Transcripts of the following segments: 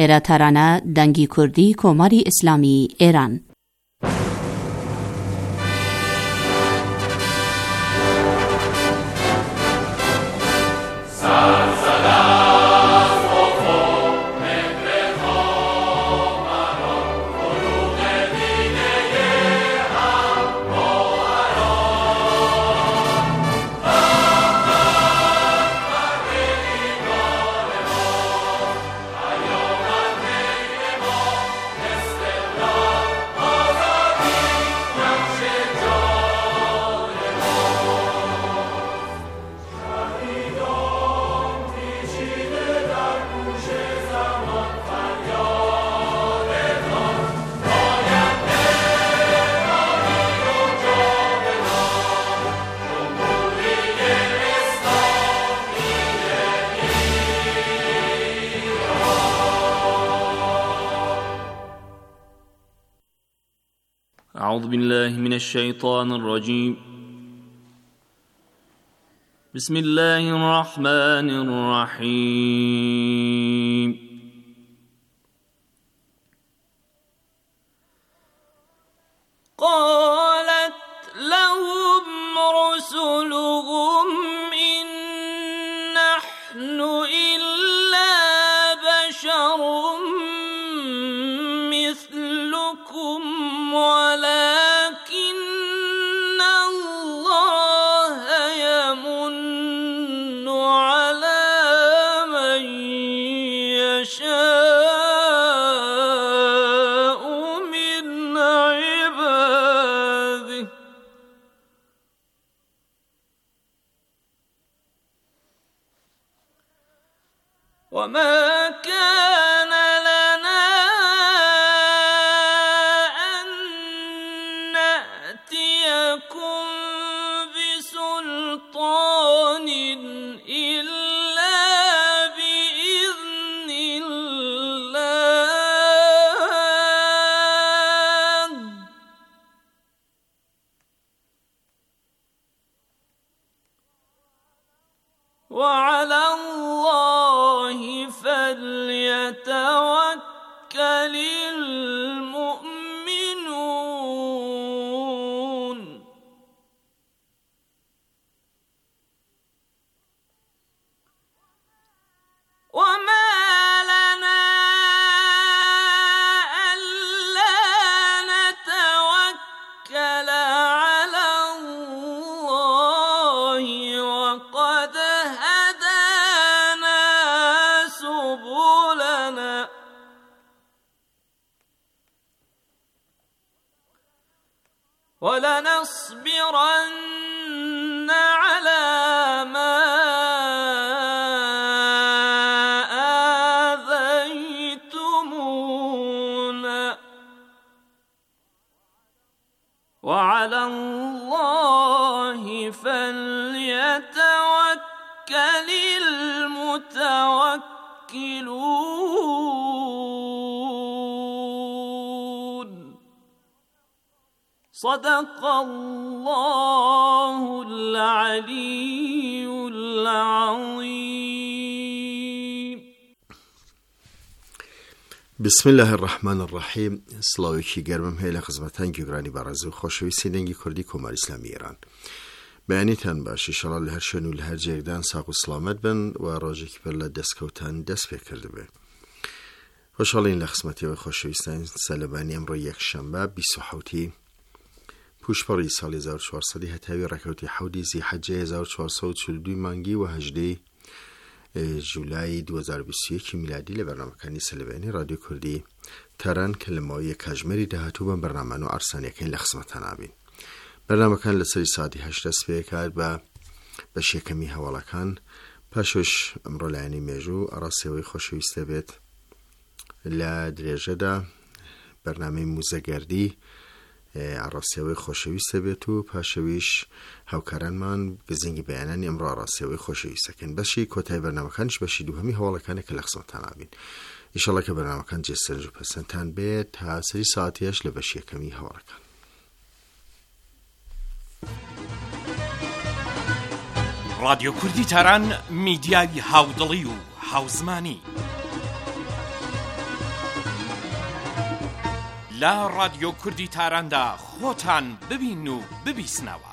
ئێرە تەرانە دەنگی کوردی کۆماری ئیسلامی ئێران. أعوذ بالله من الشيطان الرجيم. بسم الله الرحمن الرحيم. قالت لهم رسلهم إن نحن إلا بشر مثلكم ولكن الله يمن على من يشاء من عباده وما كان لنا أن نأتيكم بسلطان إلا بإذن الله وعلى الله فليتوكل المؤمنون وما لنا ألا نتوكل على الله وقد هدانا سبلنا ولنصبرن على ما آذيتمونا وعلى الله فليتوكل المتوكلون. صدق الله العلي العظيم. بسم الله الرحمن الرحیم. سلاویکی گرمم هیل خدمتان گیرانی بارزو خوشویستی دنگی کردی کمار اسلامی ایران. بیانیتان باش انشالله لهر شنو لهر جیردان ساق و سلامت بن و راجی که پر دستکوتان دست بکرده به. خوشحالین لخدمتی و خوشویستان سلبانی امروز یک شنبه 27 پوشپاری سال 1400 هتاوی رکوتی حودی زی حجه 1442 مانگی و 18 جولای 2021 میلادی لبرنامه کنی سلبانی رادیو کردی تران کلمه‌ای کاجمری دهاتو بن برنامه نو ارسانی کن لخدمتان آبین. برنامه کن لسری ساعتی 8 دست بیکار با بشیکمی حوالا کن پاشوش امرو لعنی میجو اراسیوی خوشویسته بیت لدریجه دا برنامه موزگردی عراسیوی خوشویسته بیتو پاشویش هاوکاران من گزینگی بیانانی امرو عراسیوی خوشویسته کن بشی کتای برنامه کنش بشی دو همی حوالا کنه که لخصمتان آبین انشالله که برنامه کن جسترنجو پسنتان بیت تا سری ساعتیش لبشی کمی حوالا کن. رادیو کوردی تاران میدیای هاودڵی و هاوزمانی لا رادیۆ کوردی تاراندا خۆتان ببین و ببیسنەوە.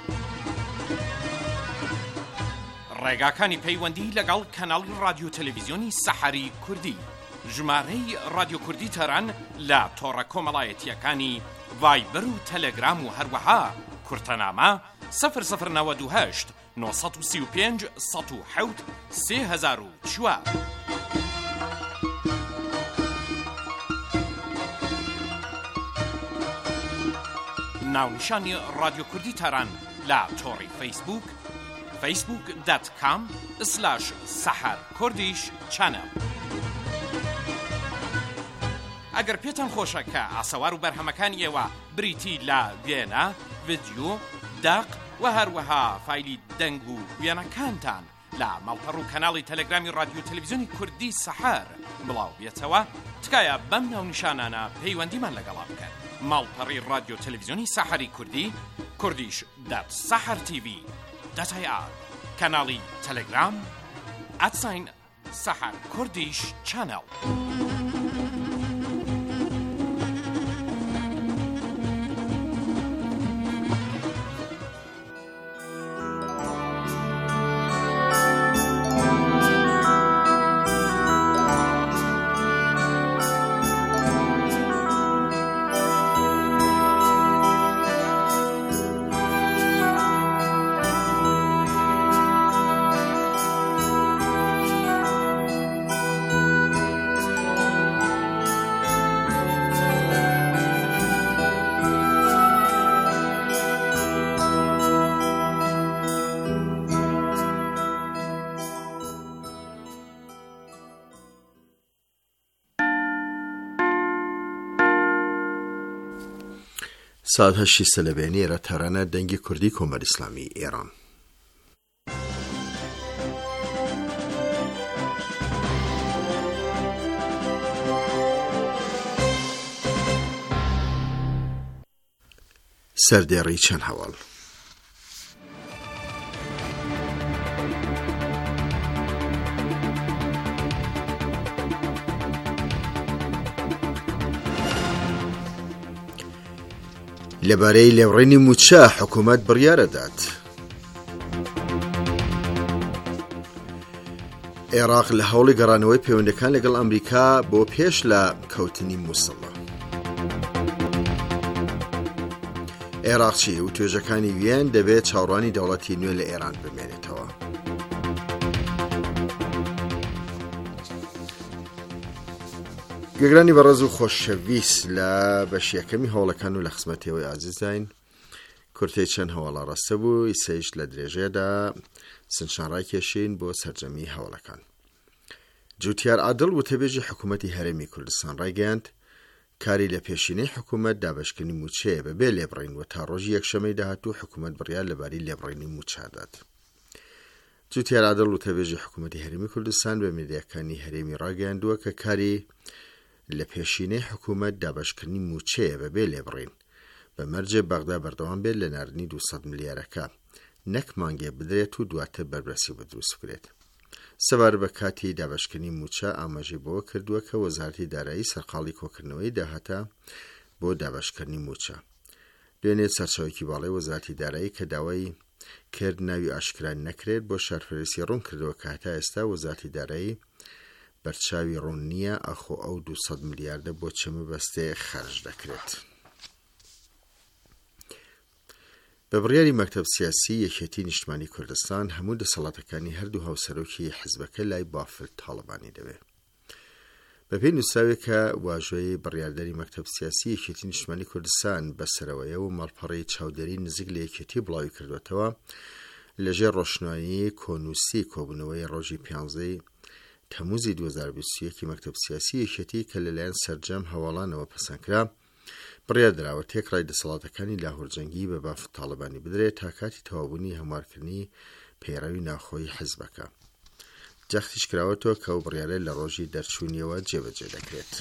ڕێگاکانی پەیوەندی لەگەڵ کەناڵی رادیۆ تەلەڤیزیۆنی سەحەری کوردی، ژمارەی رادیۆ کوردی تاران لە تۆڕە کۆمەڵایەتیەکانی ڤایبەر و تەلەگرام و هەروەها کورتەنامە 0098 935 107 3004. ناونیشانی رادیۆ کوردی تاران لە تۆڕی فەیسبوک facebook.com/saharkurdish channel. ئەگەر پێتان خۆشە کە ئاسەوار و بەرهەمەکانی ئێوە بریتی لە وێنە، ڤیدیۆ، داق و هەروەها فایلی دەنگ و وێنەکانتان لە ماڵپەڕ و کەناڵی تەلەگرامی رادیۆ تەلەڤیزیۆنی کوردی سەحەر بڵاو بێتەوە، تکایە بەم ناونیشانانە پەیوەندیمان لەگەڵا بکەن. ماڵپەڕی رادیۆ تەلەڤیزیۆنی سەحەری کوردی kurdish.sahartv.ir، کەناڵی تەلەگرام @saharkurdish channel. ساعت 8 سەلەبێنی ئێرە تەرانە دەنگی کوردی کۆمەری ئیسلامی ئێران. سەردێڕی چەند هەواڵ. لەبارەی لێوڕێنی موچە حکوومەت بڕیارە دات. عێراق لە هەوڵی گەڕانەوەی پەیوەندەکان لەگەڵ ئەمریکا بۆ پێش لە کەوتنی مووسڵە. عێراقچی و توێژەکانی وێن دەبێت چاوەڕوانی دەوڵەتی نوێ لە ئێران بمێنێتەوە. گەگرانی بەڕێز و خۆشەویست لە بەشیەکەمی هەوڵەکان و لە خزمەتەوەی ئازیزداین، کورتەی چەند هەواڵە ڕاستە بوو ئیسەیش لە درێژێدا سنشانڕای کێشین بۆ سەرجەمی هەوڵەکان. جوتیار عادڵ وتەبێژی حکوومەتی هەرێمی کوردستان ڕایگەیاند کاری لە پێشینەی حکوومەت دابەشکردنی موچەیە بەبێ لێبڕین و تا ڕۆژی یەکشەمەی داهاتوو حکوومەت بڕیار لەبارەی لێبڕینی موچەدات. جوتیار عادڵ وتەبێژی حکوومەتی هەرێمی کوردستان بە میدیاکانی هەرێمی ڕاگەیاندووە کە کاری لە پێشینەی حکوومەت دابەشکردنی موچەیە بەبێ لێبڕین بە مەرجێ بەغدا بەردەوام بێت لە ناردنی 200 ملیارەکە، نەک مانگێ بدرێت و دواتر بەربرسی بدروست بکرێت. سەبار بە کاتی دابەشکردنی موچە ئاماژەی بەوە کردووە کە وەزارەتی دارایی سەرقاڵی کۆکردنەوەی داهاتە بۆ دابەشکردنی موچە. دوێنێ سەرچاوێکی باڵای وەزارەتی دارایی کە داوای کرد ناوی ئاشکران نەکرێت بۆ شارپەرستی ڕوون کردەوە کە هەتا ئێستا وەزارەتی دارایی بەرچاوی ڕوون نییە ئەخۆ ئەو 200 ملیاردە بۆ چەمە بەستێ خەرج دەکرێت. بە بڕیاری مەکتەب سیاسی یەکێتی نیشتمانی کوردستان هەموو دەسەڵاتەکانی هەردوو هاوسەرۆکی حیزبەکە لای بافل تاڵبانی دەبێت. بەپێی نووسراوێک کە واژۆی بڕیاردەری مەکتەب سیاسی یەکێتی نیشتمانی کوردستان بەسەرەوەیە و مەڵپەڕی چاودێری نزیک لە یەکێتی بڵاوی کردوێتەوە لەژێر ڕۆشنایی کۆنووسی کۆبوونەوەی ڕۆژی 15 تەمووزی 2021 مەکتەب سیاسی یەکێتی کە لەلایەن سەرجەم هەواڵانەوە پەسەندکرا بڕیار دراوە تێکڕای دەسەڵاتەکانی لاهوورجەنگی بە باف تاڵبانی بدرێت تا کاتی تەواوبوونی هەموارکردنی پەیڕەوی ناوخۆی حیزبەکە. جەختیش کراوەتەوە کە ئەو بڕیارە لە ڕۆژی دەرچوونیەوە جێبەجێ دەکرێت.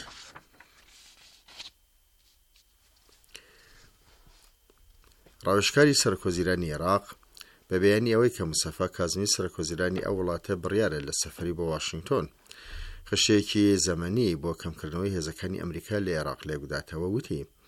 ڕاوێژکاری سەرۆکوەزیرانی عێراق بە بەیانی ئەوەی کە موسەفا کازمی سەرۆکوەزیرانی ئەو وڵاتە بڕیارە لە سەفەری بۆ واشنگتۆن خشتێکی زەمەنی بۆ کەمکردنەوەی هێزەکانی ئەمریکا لە عێراق لێبداتەوە، وتی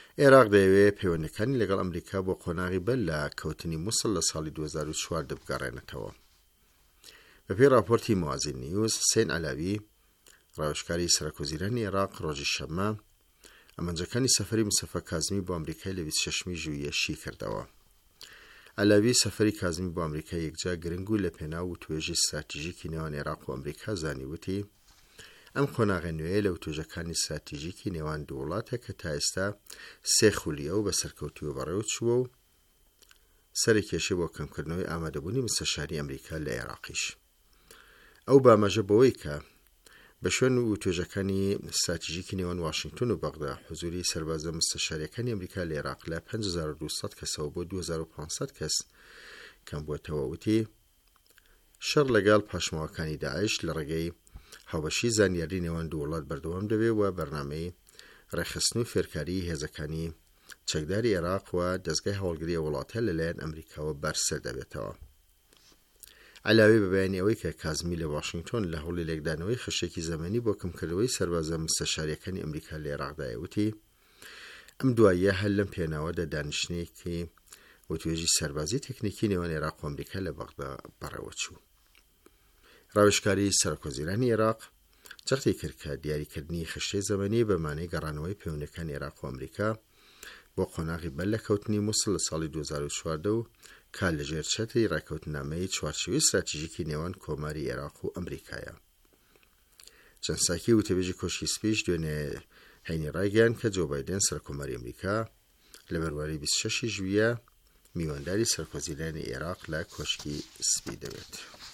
عێراق دەیەوێت پەیوەندەکانی لەگەڵ ئەمریکا بۆ قۆناغی بەر لە کەوتنی مووسڵ لە ساڵی 2004 بگەڕێنێتەوە. بەپێی راپۆرتی موازین نیوز، حسێن عەلاوی ڕاوێژکاری سەرۆکوەزیرانی عێراق ڕۆژی شەممە ئەمەنجەکانی سەفەری مستەفا کازمی بۆ ئەمریکای لە 26 ژوئیەشی کردەوە. عەلاوی سەفەری کازمی بۆ ئەمریکا یەکجا گرنگ و لە پێناو و توێژی استراتیژیکی نێوان عێراق و ئەمریکا زانیوتی ئەم قۆناغە نوێیە لە توێژەکانی استراتیژیکی نێوان دوو وڵاتە کە تا ئێستا 3 خولیە و بە سەرکەوتووە بەڕێوە چووە و سەرکێشە بۆ کەمکردنەوەی ئامادەبوونی مستەشاری ئەمریکا لە عێراقیش. ئەو بامەژە بەوەی کە بە شوێن و توێژەکانی استراتیژیکی نێوان واشنگتن و بەغدا حوزوری سەربازە مستەشاریەکانی ئەمریکا لە عێراق لە 5200 کەسەوە بۆ 2500 کەس کەم بووەتەوە. وتی شەڕ لەگەڵ پاشماوەکانی داعش لە ڕێگەی هاوبەشی زانیاری نێوان دوو وڵات بەردەوام دەبێت و بەرنامەی ڕێخستن و فێرکاری هێزەکانی چەکداری عێراق و دەستگای هەوڵگری وڵاتە لەلایەن ئەمریکاوە بەرسەر دەبێتەوە. عەلاوی بە بەیانی ئەوەی کە کازمی لە واشنگتن لە هەوڵی لێکدانەوەی خشێکی زەمەنی بۆ کەمکردنەوەی سەربازە مستەشاریەکانی ئەمریکا لە عێراقدایە وتی ئەم دواییە هەر لەم پێناوەدا دانیشتنێکی و توێژی سەربازی تەکنیکی نێوان عێراق و ئەمریکا لە بەغدا بەڕێوە چوو. ڕاوێژکاری سەرۆکوەزیرانی عێراق جەختی کرد کە دیاریکردنی خشتەی زەمەنی بە مانای گەڕانەوەی پەیوەندەکانی عێراق و ئەمریکا بۆ قۆناغی بەر لە کەوتنی مووسڵ لە ساڵی 2014 و کار لەژێر چەتری ڕاکەوتنامەی چوارچێوەی استراتیژیکی نێوان کۆماری عێراق و ئەمریکایە. چەند ساکی وتەبێژی کۆشکی سپیش دوێنێ هەینی ڕایگەیاند کە جۆ بایدن سەرۆکۆماری ئەمریکا لە بەرواری 26 ژوئیە میوانداری سەرۆکوەزیرانی عێراق لە کۆشکی سپی دەبێت.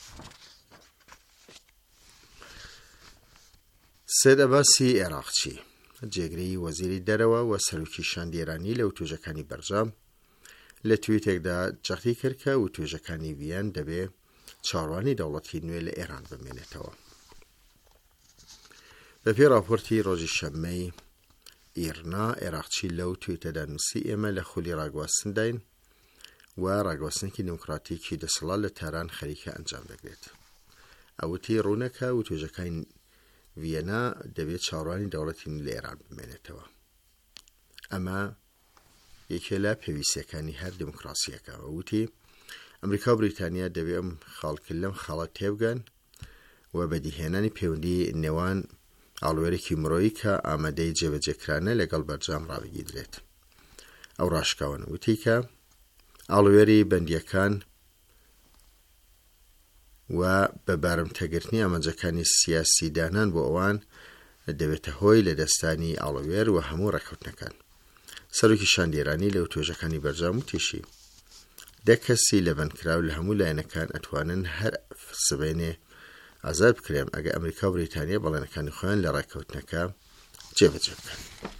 سێد عەباسی عێراقچی جێگرەی وەزیری دەرەوە و سەرۆکی شاندی ئێرانی لە وتوێژەکانی بەرجام لە تویتێکدا جەختی کرد کە وتوێژەکانی ڤیان دەبێ چاڕوانی دەوڵەتی نوێ لە ئێران بمێنێتەوە. بەپێی راپۆرتی ڕۆژی شەممەی ئیرنا عێراقچی لەو تویتەدا نووسی ئێمە لە خولی ڕاگواستنداین و ڕاگواستنێکی دموکراتیکی دەسەڵات لە تاران خەریکە ئەنجام دەگرێت. ئەوتی ڕوونەکە وتوێژەکانی ڤیەنا دەبێت چاڕوانی دەوڵەتی نوێ لە ئێران بمێنێتەوە. ئەمە یەکێ لە پێویستیەکانی هەر دموکراسیەکەوە. وتی ئەمریکا و بریتانیا دەبێت ئەم خاڵکرد لەم خاڵە تێبگەن و بەدیهێنانی پەیوەندی نێوان ئاڵوێرێکی مرۆیی کە ئامادەی جێبەجێکرانە لەگەڵ بەرجام ڕاوەگیردرێت. ئەو ڕاشکاوە وتی کە ئاڵوێری بەندیەکان و بە بارمتەگرتنی ئامانجەکانی سیاسی دانان بۆ ئەوان دەبێتە هۆی لە دەستانی ئاڵوێر و هەموو ڕێکەوتنەکان. سەرۆکی شاندی ئێرانی لەو توێژەکانی بەرجام وتیشی 10 کەسی لە بەندکراو لە هەموو لایەنەکان ئەتوانن هەر سبەینێ ئازاد بکرێن ئەگە ئەمریکا و بریتانیا بەڵێنەکانی خۆیان لە ڕێکەوتنەکە جێبەجێ بکەن.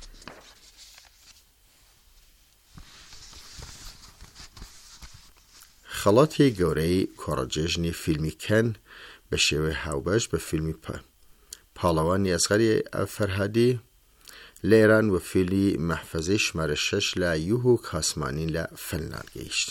خەڵاتی گەورەی کۆڕەجێژنی فیلمی کەن بە شێوەی هاوبەش بە فیلمی پاڵەوانی ئەسغەری فەرهادی لە ئێران و فیلی مەحفەزەی ژمارە 6 لە یوهو کاسمانی لە فەنلاند گەیشت.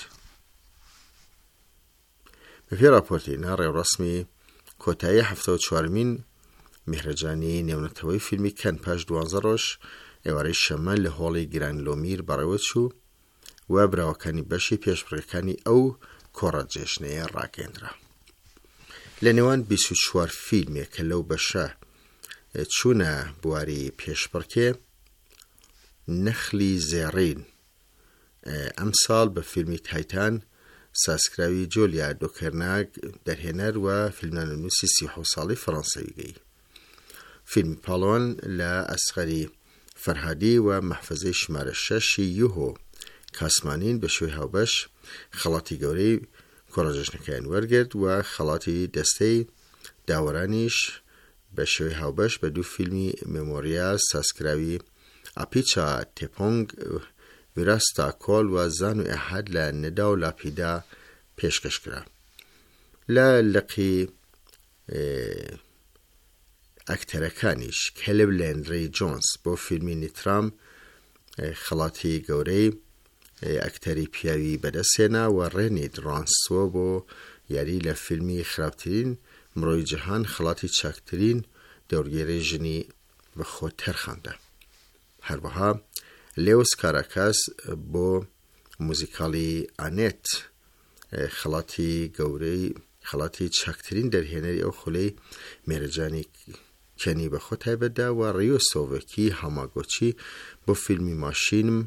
بەپێی راپۆرتێنە ڕێوڕەسمی کۆتایی 74مین میهرەجانی نێونەتەوەی فیلمی کەن پاش 12 ڕۆژ ئێوارەی شەمە لە هۆڵی گرانلۆمیر بەڕێوە چوو و براوەکانی بەشی پێشبڕکێکانی ئەو کۆڕەجێژنەیە ڕاگەیەندرا. لە نێوان 24 فیلمێک کە لەو بەشە چوونە بواری پێشبڕکێ نەخلی زێڕین ئەم ساڵ بە فیلمی تایتان سازکراوی جۆلیا دۆکەرناگ دەرهێنەر و فیلمنامەنووسی 37 ساڵی فەڕەنسەوی گەی. فیلمی پاڵەوان لە ئەسغەری فەرهادی و مەحفەزەی ژمارە 6 یوهۆ کاسمانین بە شێوەی هاوبەش خەڵاتی گەورەی کۆڕەجێژنەکەیان وەرگرت و خەڵاتی دەستەی داوەرانیش بە شێوەی هاوبەش بە دوو فیلمی مێمۆریا سازکراوی ئاپیچا تێپۆنگ ویراستا کۆل و زان و ئەحەد لە نەدا و لاپیدا پێشکەشکرا. لە لەقی ئەکتەرەکانیش کەلب لێندڕی جۆنس بۆ فیلمی نیترام خەڵاتی گەورەی ئەکتەری پیاوی بەدەستێنا و ڕێنی درانسۆ بۆ یاری لە فیلمی خراپترین مرۆی جەهان خەڵاتی چاکترین دەورگێرەی ژنی بە خۆ تەرخاندا. هەروەها لیوس کاراکاس بۆ موزیکاڵی ئانێت خەڵاتی گەورەی خەڵاتی چاکترین دەرهێنەری ئەو خولەی مێرەجانی کەنی بەخۆ تایبەتدا و ڕیۆ سۆڤەکی هاماگۆچی بۆ فیلمی ماشینم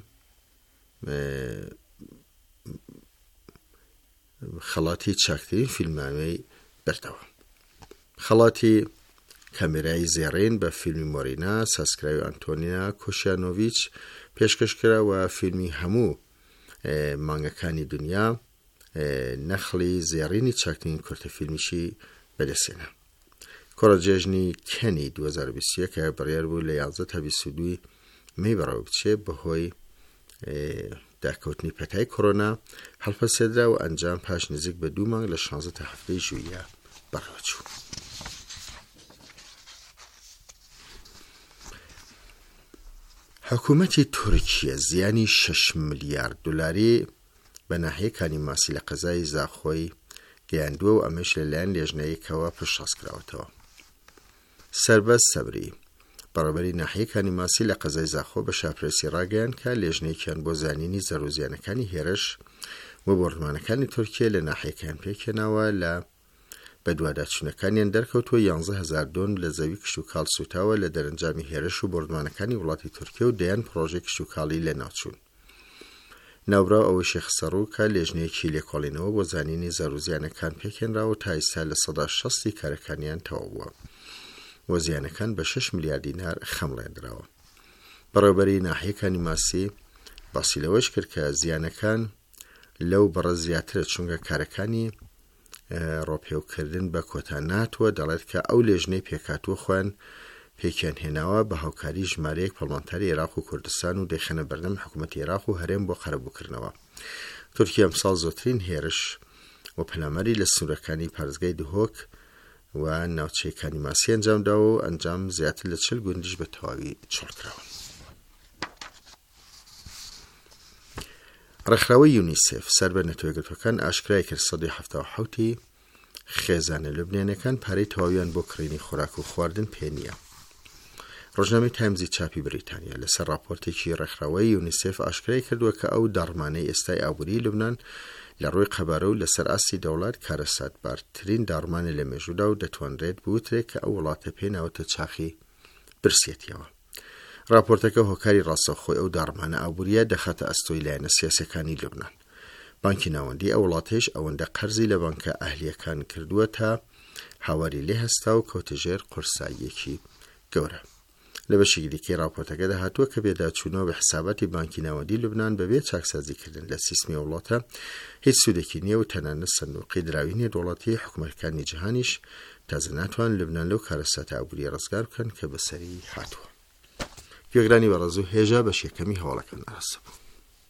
خەڵاتی چاکترین فیلمنامەی بەردەوە. خەڵاتی کامێرای زێڕین بە فیلمی مۆرینا ساسکراوی ئەنتۆنیا کۆشیانۆڤیچ پێشکەشکرا و فیلمی هەموو مانگەکانی دنیا نەخڵی زێڕینی چاکترین کورتە فیلمیشی بەدەستێنا. کۆڕەجێژنی کەنی 2021 کە بڕیار بوو لە 11 تا 22 مەی بەڕێوە بچێت بەهۆی داکەوتنی پەتای کۆڕۆنا هەڵپەسێدرا و ئەنجام پاش نزیک بە 2 مانگ لە 16 تا 17 ژوئیە بەڕێوە چوو. حکوومەتی تورکیە زیانی 6 ملیارد دلاری بە ناحیەکانی ماسی لە قەزای زاخۆی گەیاندووە و ئەمەش لەلایەن لێژنەیەکەوە پشتڕاستکراوەتەوە. سەربەز سەبری بەڕێوەبەری ناحیەکانی ماسی لە قەزای زاخۆ بە شاپرێسی ڕاگەیاند کە لێژنەیەکیان بۆ زانینی زەرۆزیانەکانی هێرش و بۆڕمانەکانی تورکیە لە ناحیەکان پێکێناوە لە بەدواداچوونەکانیان دەرکەوتووە 11,000 دۆن لە زەوی کشت و کاڵ سوتاوە لە دەرەنجامی هێرش و بۆڕمانەکانی وڵاتی تورکیە و دەیان پرۆژێ کشت و کاڵی لە ناوچوون. ناوبراو ئەوەی شێخ سەڕووکە لێژنەیەکی لێکۆڵینەوە بۆ زانینی زەرۆزیانەکان پێکێنراوە تا ئێستا لە 160 کارەکانیان تەواو بووە و زیانەکان بە 6 میلیارد دینار خەمڵێنراوە. بەڕێوەبەری ناحیەکانی ماسی باسی لەوەش کرد کە زیانەکان لەو بەڕە زیاترە چونکە کارەکانی ڕۆپێوکردن بە کۆتا ناتوە دەڵێت کە ئەو لێژنەی پێکاتوە خۆیان پێکیان هێناوە بە هاوکاری ژمارەیەک پەرلەمانتاری عێراق و کوردستان و دەیخەنە بەردەم حکوومەتی عێراق و هەرێم بۆ قەرەبووکردنەوە. تورکیا ئەمساڵ زۆرترین هێرش و پەلامەری لە سنوورەکانی پارێزگای دهۆک و ناوچەیەکانی ماسی ئەنجامداوە و ئەنجام زیاتر لە 40 گوندیش بە تەواوی چۆڵکراوە. ڕێکخراوەی یونیسف سەر بە نەتەوەیەکگرتوەکان ئاشکرای کرد 177 خێزانە لوبنیانەکان پارەی تەواویان بۆ کڕینی خۆراک و خواردن پێ نییە. ڕۆژنامەی تایمزی چاپی بریتانیا لەسەر راپۆرتێکی ڕێکخراوەی یونیسف ئاشکرای کردووە کە ئەو داڕمانەی ئێستای ئابووری لوبنان لە ڕووی قەبارە و لەسەر ئاستی دەوڵات کارەساتبارترین داڕمانە لە مێژوودا و دەتوانرێت بوترێت کە ئەو وڵاتە پێناوەتە چاخی برسێتیەوە. راپۆرتەکە هۆکاری ڕاستەوخۆی ئەو داڕمانە ئابووریە دەخاتە ئەستۆی لایەنە سیاسەکانی لوبنان. بانکی ناوەندی ئەو وڵاتیش ئەوەندە قەرزی لە بانکە ئەهلیەکان کردووە تا هاواری لێ هەستا و کەوتەژێر قورساییەکی گەورە. لە بەشێکی دیکەی راپۆرتەکەدا هاتووە کە بێداچوونەوە بە حساباتی بانکی ناوەندی لوبنان بەبێ چاکسازیکردن لە سیستمی وڵاتە هیچ سوودێکی نییە و تەنانەت سندوقی دراوی نێردوڵاتی حکوومەتەکانی جیهانیش تازە ناتوان لوبنان لەو کارەساتە ئابووری ڕزگار بکەن کە بەسەری هاتووە. گوێگرانی بەڕێز و هێژە بەش یەکەمی هەواڵەکان ئاراستە بوو.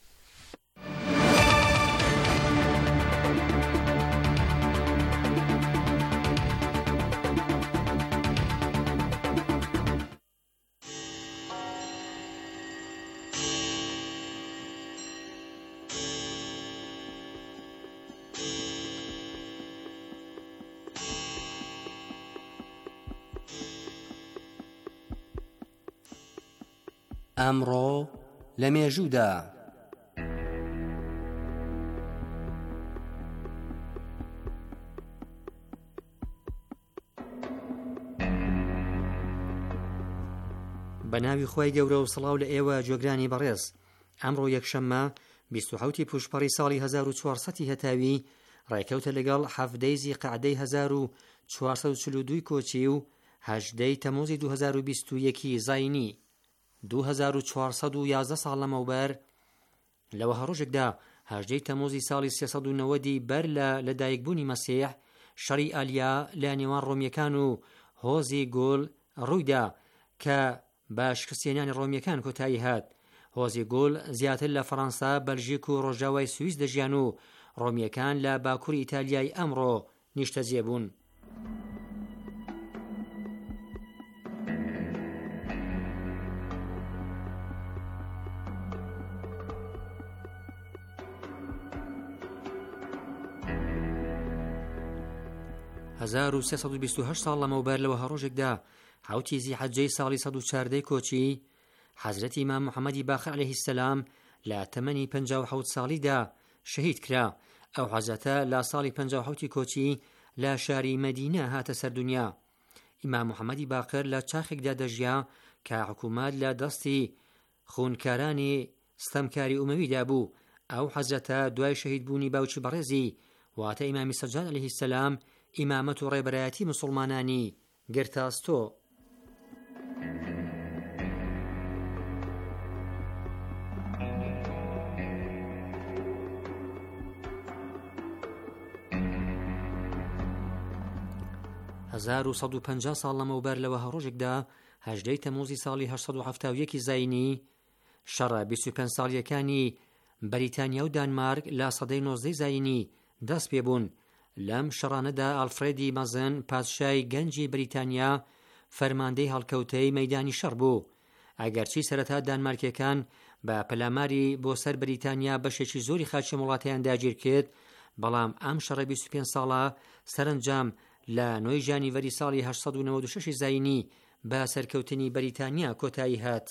ئەمڕۆ لە مێژوودا بە ناوی خۆی گەورە و سڵاو لە ئێوە جۆگرانی بەڕێز. ئەمڕۆ یەکشەممە 27 پوشپەڕی ساڵی 1400 هەتاوی ڕێکەوتە لەگەڵ 7 زیقعدەی 1442 کۆچی و 18 تەموزی 2021 زاینی 2411 ساڵ لەمەوبەر لەوە هەڕۆژێکدا 18 تەموزی ساڵی 390 بەر لە لەدایکبوونی مەسیح شەڕی ئالیا لە نێوان ڕۆمیەکان و هۆزی گۆڵ ڕوویدا کە بە شکستێنانی ڕۆمیەکان کۆتایی هات. هۆزی گۆڵ زیاتر لە فەڕەنسا، بەلژیک و ڕۆژاوای سوئیس دەژیان و ڕۆمیەکان لە باکووری ئیتالیای ئەمڕۆ نیشتەجێ بوون. هزار و 328 ساڵ لەمەوبەر لەوە هەڕۆژێکدا حوتی زیحەجەی ساڵی 114 کۆچی حەزرەتی ئیمام محەممەدی باقر عەلەیهی السەلام لە تەمەنی 57 ساڵیدا شەهید کرا. ئەو حەزرەتە لە ساڵی 57 کۆچی لە شاری مەدینە هاتە سەر دنیا. ئیمام محەممەدی باقر لە چاخێکدا دەژیا کە حکوومەت لە دەستی خونکارانی ستەمکاری ئومەویدا بوو. ئەو حەزرەتە دوای شەهید بوونی باوکی بەڕێزی واتە ئیمامی سەجاد عەلەیهی السەلام ئیمامەت و ڕێبەرایەتی موسڵمانانی گرتاستۆ. هەزار و 150 ساڵ لەمەوبەر لەوە هەڕۆژێکدا 18 تەموزی ساڵی 1970 زاینی شەڕە 25 ساڵیەکانی بەریتانیا و دانمارک لە سەدەی 19 زاینی دەست پێبوون. لەم شەڕانەدا ئەلفرێدی مەزن پادشای گەنجی بەریتانیا فەرماندەی هەڵکەوتەی مەیدانی شەڕ بوو. ئەگەرچی سەرەتا دانمارکیەکان بە پەلاماری بۆ سەر بەریتانیا بەشێکی زۆری خاچی وڵاتیان داگیر کرد، بەڵام ئەم شەڕە 25 ساڵە سەرنجام لە 9 ژانیڤەری ساڵی 896 زاینی بە سەرکەوتنی بەریتانیا کۆتایی هات.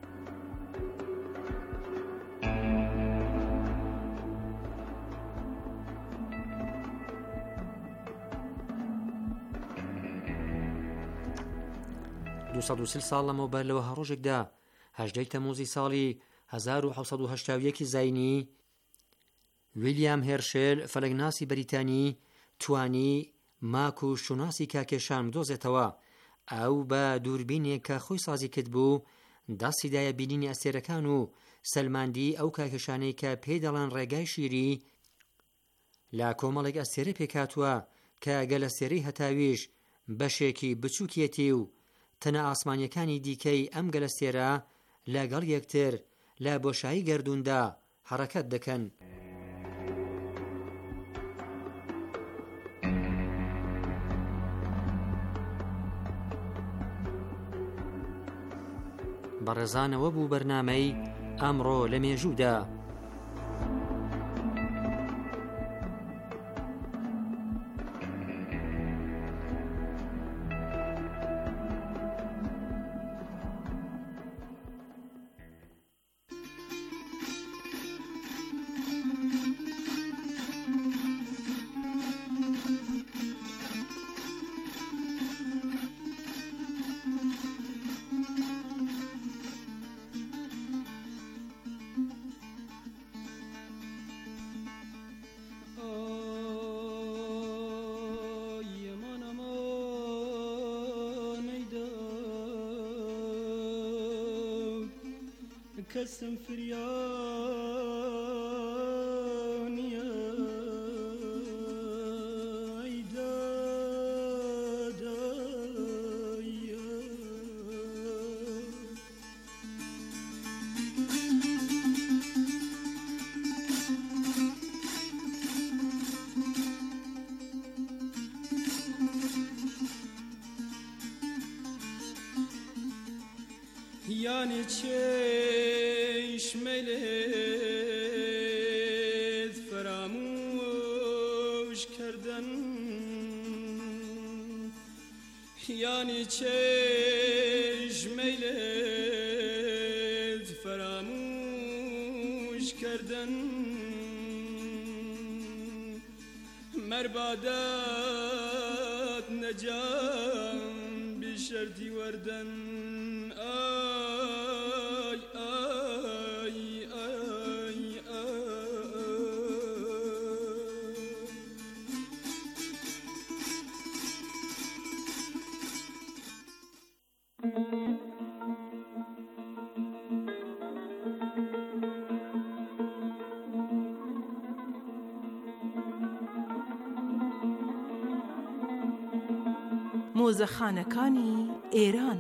دو ساڵ لەمەوبەر لەوە هەڕۆژێکدا 18 تەموزی ساڵی 1970 زاینی ویلیام هێرشێل فەلەکناسی بەریتانی توانی ماک و شوناسی کاکێشان بدۆزێتەوە. ئەو بە دووربینێک کە خۆی سازی کرد بوو دەستیدایە بینینی ئەستێرەکان و سەلماندی ئەو کاکێشانەی کە پێی دەڵێن ڕێگای شیری لە کۆمەڵێک ئەستێرە پێکاتووە کە گەل ئەستێرەی هەتاویش بەشێکی بچووکیەتی و تەنە ئاسمانیەکانی دیکەی ئەم گەل ئەستێرە لەگەڵ یەکتر لە بۆشایی گەردووندا حەرەکەت دەکەن. بەڕێزانەوە بوو بەرنامەی ئەمڕۆ لە مێژوودا. کەسم فریانیە ئەیدادایە یعنی چشملت فراموش کردن، یعنی چشملت فراموش کردن، مربادات نجام بشرطی وردن. مۆزەخانەکانی ئێران.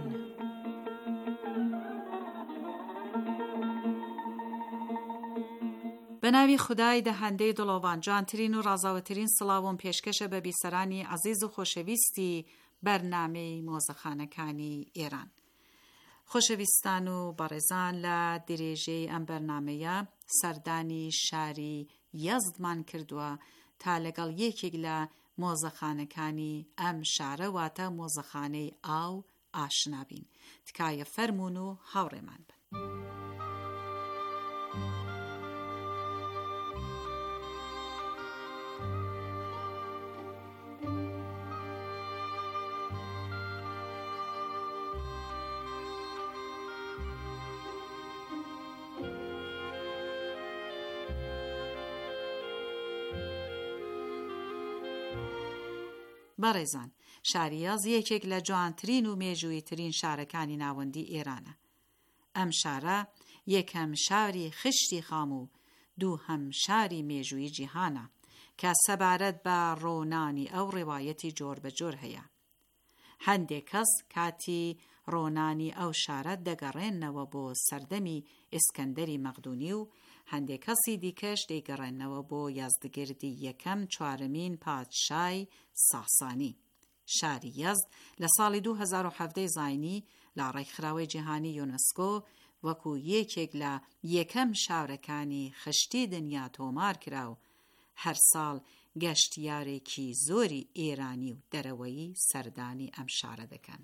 بە ناوی خودای دەهەندەی دڵۆڤان جوانترین و ڕازاوەترین سڵاوم پێشکەشە بە بیسەرانی عەزیز و خۆشەویستی بەرنامەی مۆزەخانەکانی ئێران. خۆشەویستان و بەڕێزان، لە درێژەی ئەم بەرنامەیە سەردانی شاری یەزدمان کردووە تا لەگەڵ یەکێک لە مۆزەخانەکانی ئەم شارە واتە مۆزەخانەی ئاو ئاشنا بین. تکایە فەرموون و هاوڕێمان بن. بەڕێزان، شاریاز یەکێک لە جوانترین و مێژوویترین شارەکانی ناوەندی ئێرانە. ئەم شارە یەکەم شاری خشتی خام و دووهەم شاری مێژووی جیهانە کە سەبارەت بە ڕۆنانی ئەو ڕێوایەتی جۆر بە جۆر هەیە. هەندێک کەس کاتی ڕۆنانی ئەو شارە دەگەڕێنەوە بۆ سەردەمی ئیسکەندەری مەقدونی و هەندێک کەسی دیکەش دەیگەڕێنەوە بۆ یازدگردی یەکەم چوارمین پادشای ساسانی. شاری یەزد لە ساڵی 2017 زاینی لە ڕێکخراوەی جیهانی یونسکۆ وەکو یەکێک لە یەکەم شارەکانی خشتی دنیا تۆمار کرا و هەر ساڵ گەشتیارێکی زۆری ئێرانی و دەرەوەیی سەردانی ئەم شارە دەکەن.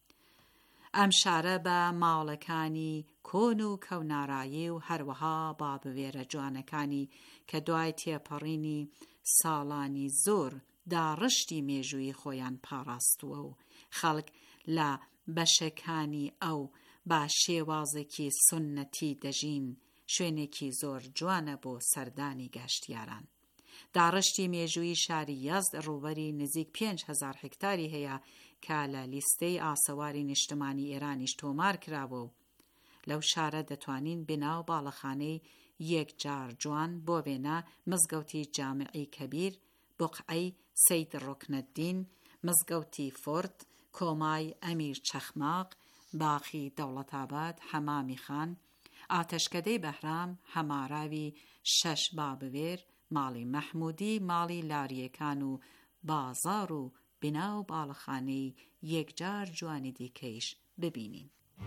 ئەم شارە بە ماڵەکانی کۆن و کەونارایی و هەروەها با بوێرە جوانەکانی کە دوای تێپەڕینی ساڵانی زۆر داڕشتی مێژووی خۆیان پاڕاستووە و خەڵک لە بەشەکانی ئەو با شێوازێکی سونەتی دەژین، شوێنێکی زۆر جوانە بۆ سەردانی گەشتیاران. داڕشتی مێژووی شاری یەزد ڕووبەری نزیک 5,000 هێکتاری هەیە کە لە لیستەی ئاسەواری نیشتمانی ئێرانیش تۆمار کراوە و لەو شارە دەتوانین بناو باڵەخانەی یەکجار جوان بۆ بێنە مزگەوتی جامعی کەبیر، بوقعەی سەید ڕوکنەدین، مزگەوتی فورد، کۆمای ئەمیر چەخماق، باخی دەوڵەتاباد، حەمامی خان، ئاتەشکەدەی بەهرام، هەماراوی شەش بابوێر، ماڵی مەحمودی، ماڵی لاریەکان و بازار و بناو باڵەخانەی یەکجار جوانی دیکەیش ببینین.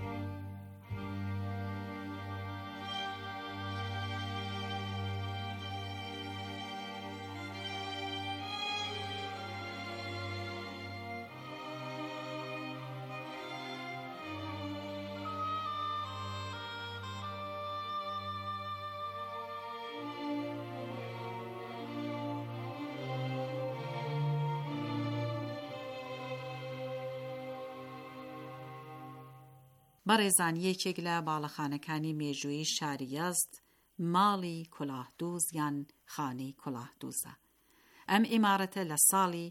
بەڕێزان، یەکێک لە باڵەخانەکانی مێژووی شاری یەزد ماڵی کولاهدووز یان خانەی کولاهدووزە. ئەم ئیمارەتە لە ساڵی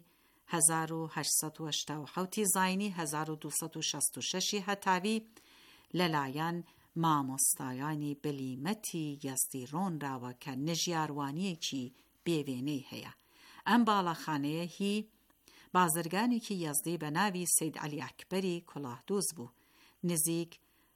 1887 زاینی 1266 هەتاوی لەلایەن مامۆستایانی بلیمەتی یەزدی ڕۆنراوە کە نژیاروانیەکی بێوێنەی هەیە. ئەم باڵەخانەیە هی بازرگانێکی یەزدی بە ناوی سەید عەلی ئەکبەری کولاهدووز بوو. نزیک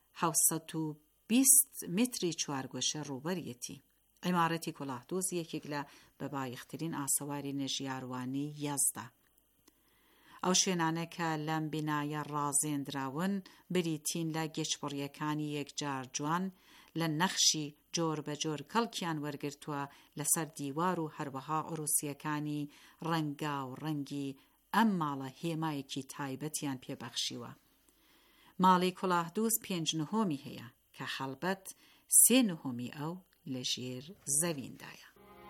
720 متری چوارگۆشە ڕووبەریەتی. عیمارەتی کولاهدووز یەکێک لە بەبایەخترین ئاسەواری نەژیاروانی یەزدە. ئەو شوێنانە کە لەم بینایە ڕازێنراون بریتین لە گەچبڕیەکانی یەکجار جوان لە نەخشی جۆر بە جۆر کەڵکیان وەرگرتووە لەسەر دیوار و هەروەها عروسیەکانی ڕەنگا و ڕەنگی ئەم ماڵە هێمایەکی تایبەتیان پێبەخشیوە. ماڵی کولاهدووز 5/9 هەیە کە هەڵبەت 3/9 ئەو لە ژێر زەویندایە.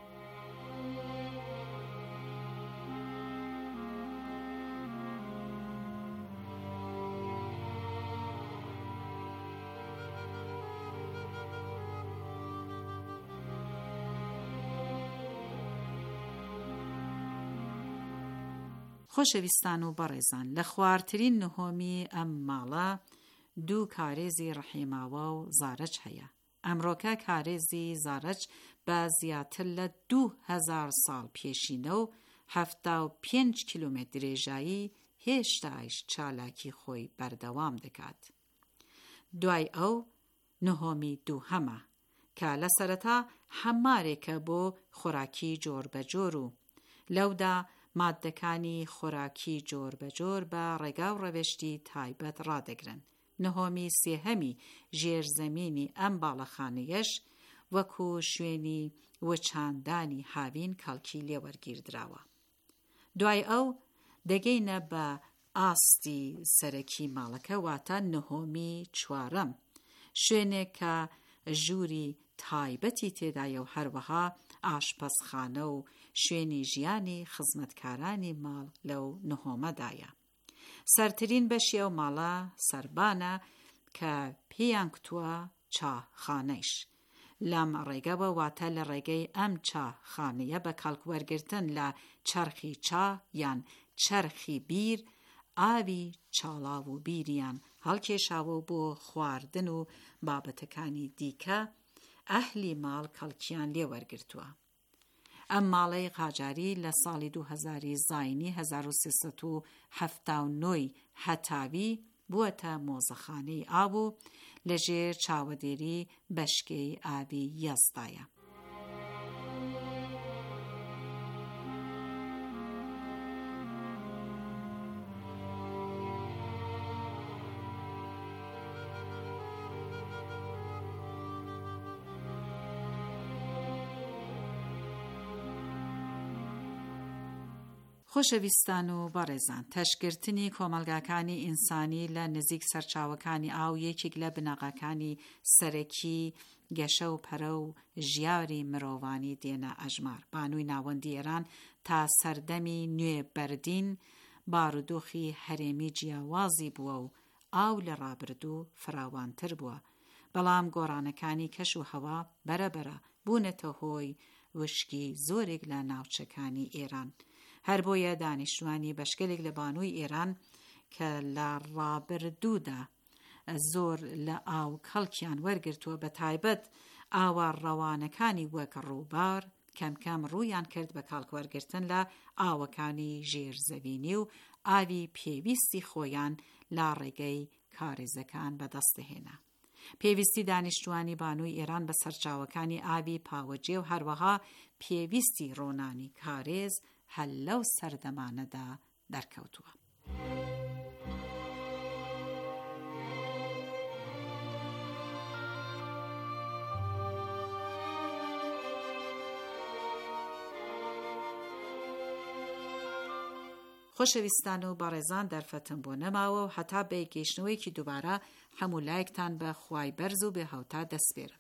خۆشەویستان و بەڕێزان، لە خوارترین نهۆمی ئەم ماڵە 2 کارێزی ڕەحیماوە و زارەج هەیە. ئەمڕۆکە کارێزی زارەج بە زیاتر لە 2000 ساڵ پێشینە و 75 کیلومتر درێژایی هێشتایش چالاکی خۆی بەردەوام دەکات. دوای ئەو نهۆمی دووهەمە کە لە سەرەتا حەمارێکە بۆ خۆراکی جۆر بە جۆر و لەودا مادەکانی خۆراکی جۆر بە جۆر بە ڕێگا و ڕەوێشتی تایبەت ڕادەگرن. نهۆمی سێهەمی ژێرزەمینی ئەم باڵەخانەیەش وەکو شوێنی وەچاندانی هاوین کەڵکی لێوەرگیردراوە. دوای ئەو دەگەینە بە ئاستی سەرەکی ماڵەکە واتە نهۆمی چوارەم، شوێنێک کە ژووری تایبەتی تێدایە و هەروەها ئاشپەزخانە و شوێنی ژیانی خزمەتکارانی ماڵ لەو نهۆمەدایە. سەرترین بەشی ئەو ماڵە سەربانە کە پێیان کتووە چاخانەیش. لەم ڕێگەوە واتە لە ڕێگەی ئەم چاخانەیە بە کەڵکوەرگرتن لە چەرخی چا یان چەرخی بیر ئاوی چاڵاو و بیریان هەڵکێشاوە بۆ خواردن و بابەتەکانی دیکە ئەهلی ماڵ کەڵکیان لێوەرگرتووە. ئەم ماڵەی قاجاری لە ساڵی 2000 زاینی 1379 هەتاوی بووەتە مۆزەخانەی ئاو و لەژێر چاوەدێری بەشکەی ئاوی یەزدایە. خۆشەویستان و بەڕێزان، تەشکردنی کۆمەلگاکانی ئینسانی لە نزیک سەرچاوەکانی ئاو یەکێک لە بنەغەکانی سەرەکی گەشە و پەرە و ژیاری مرۆڤانی دێنە ئەژمار. بانووی ناوەندی ئێران تا سەردەمی نوێ بەردین بارودۆخی هەرێمی جیاوازی بووە و ئاو لە ڕابردوو فراوانتر بووە، بەڵام گۆڕانەکانی کەش و هەوا بەرەبەرە بوونەتە هۆی وشکی زۆرێک لە ناوچەکانی ئێران. هەر بۆیە دانیشتوانی بەشکەلێک لە بانووی ئێران کە لە ڕابردوودا زۆر لە ئاو کەڵکیان وەرگرتووە، بە تایبەت ئاوا ڕەوانەکانی وەک ڕووبار کەمکەم ڕوویان کرد بە کاڵکوەرگرتن لە ئاوەکانی ژێرزەوینی و ئاوی پێویستی خۆیان لا ڕێگەی کارێزەکان بەدەستهێنا. پێویستی دانیشتوانی بانووی ئێران بە سەرچاوەکانی ئاوی پاوەجێ و هەروەها پێویستی ڕۆنانی کارێز هەل لەو سەردەمانەدا دەرکەوتووە. خۆشەویستان و بەڕێزان، دەرفەتم بۆ نەماوە و هەتا بە گەیشتنەوەیکی دووبارە هەموو لایەکتان بە خوای بەرز و بێ هەوتا دەسپێرم.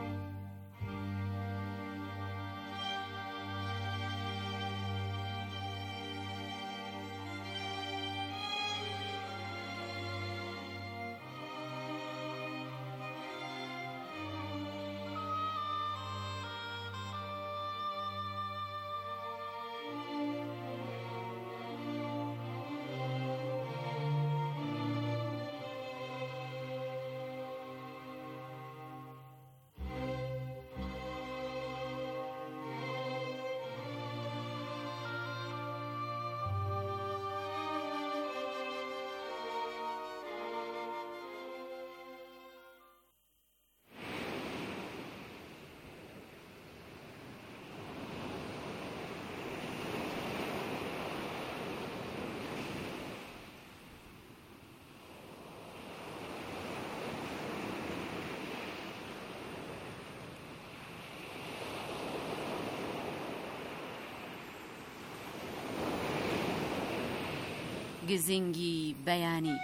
گزینگی بەیانی.